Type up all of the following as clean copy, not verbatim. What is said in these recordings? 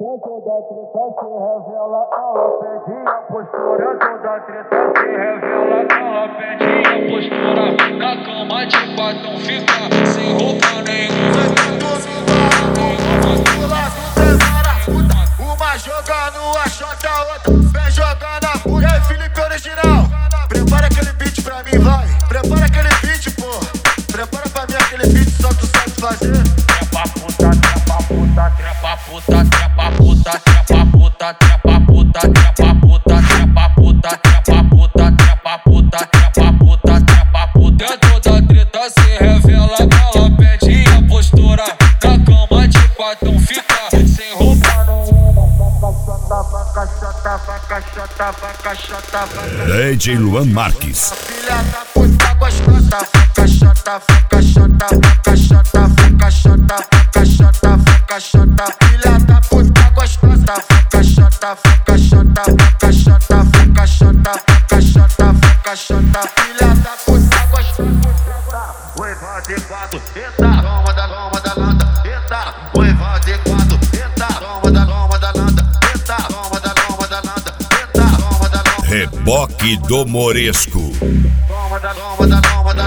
Toda treta se revela, ela pede a postura. Toda treta se revela, ela pede a postura. Na cama de batom fica sem roupa nenhuma. Uma jogando a chota, outra vem jogando a puta. E aí, Felipe original, prepara aquele beat pra mim, vai. Prepara aquele beat, pô. Prepara pra mim aquele beat, só tu sabe fazer. Trepa puta, trepa puta, trepa puta, trepa puta, trepa puta, trepa puta, trepa puta, trepa puta, trepa puta, trepa puta, trepa puta, trepa puta. Toda treta se revela, ela pede a postura. Na cama de batom fica sem roupa. DJ Luan Marques. Filha da puta gostosa, vaca chota, vaca chota, vaca chota, vaca chota, vaca chota, vaca chota. Filha da puta gostosa, vaca chota, vaca chota, vaca chota, vaca chota, vaca chota, vaca chota. Filha da puta gostosa. Noiva adequado, eita, toma da landa, eita, noiva adequado, eita, toma da landa, eita, toma da landa, eita, toma da landa. Reboque do Moresco. Toma da landa,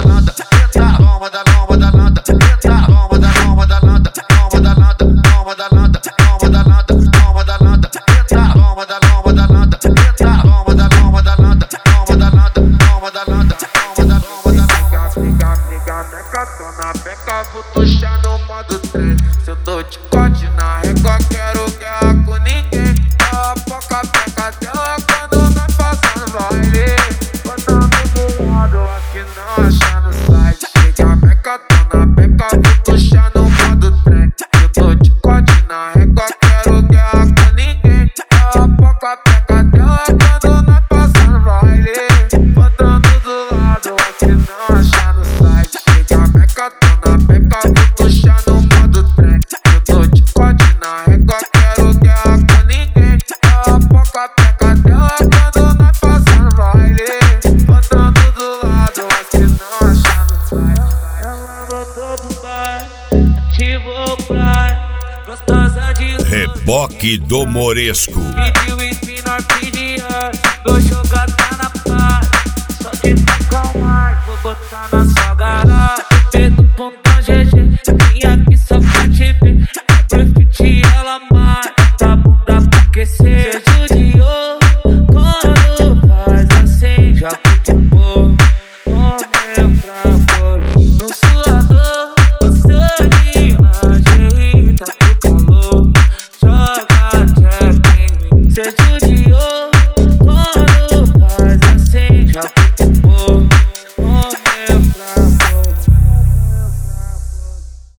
eita, toma da landa, eita, toma da landa, toma da landa, toma da landa, toma da landa, toma da landa, eita, toma da landa, eita, toma da landa, toma da landa, toma da landa, toma da landa. Fica, neca, tô na beca, vou tuxar no modo trem. Se eu tô de corte na régua, quero guerra com ninguém. A poca peca dela quando nós passando baile. Botando do lado aqui não acha no site. Fica, beca, tô na beca, vou tuxar no modo trem. Se eu tô de corte na régua, quero guerra com ninguém. A poca peca dela quando nós passando baile. Botando do lado aqui não acha no site. Fica, beca, tô na beca, vou tuxar no modo trem. Se eu tô de corte na régua, quero guerra com ninguém. A poca peca dela quando nós passando baile. Botando do lado aqui não acha no site. Ela botou pro bar, ativou o praia, gostosa de Reboque do Moresco. pediu espina, pedia, vou jogar tá na paz. Só de tacar mais, vou botar na sua garagem. Pedro ponta GG, vim aqui só pra te ver. Pra curtir ela mais, tá bunda pra aquecer. Judiou quando faz assim, já curte um pouco. Homem pra fora, no suador, gostou de imagem, tá com calor. Joga check em mim, cê judiou.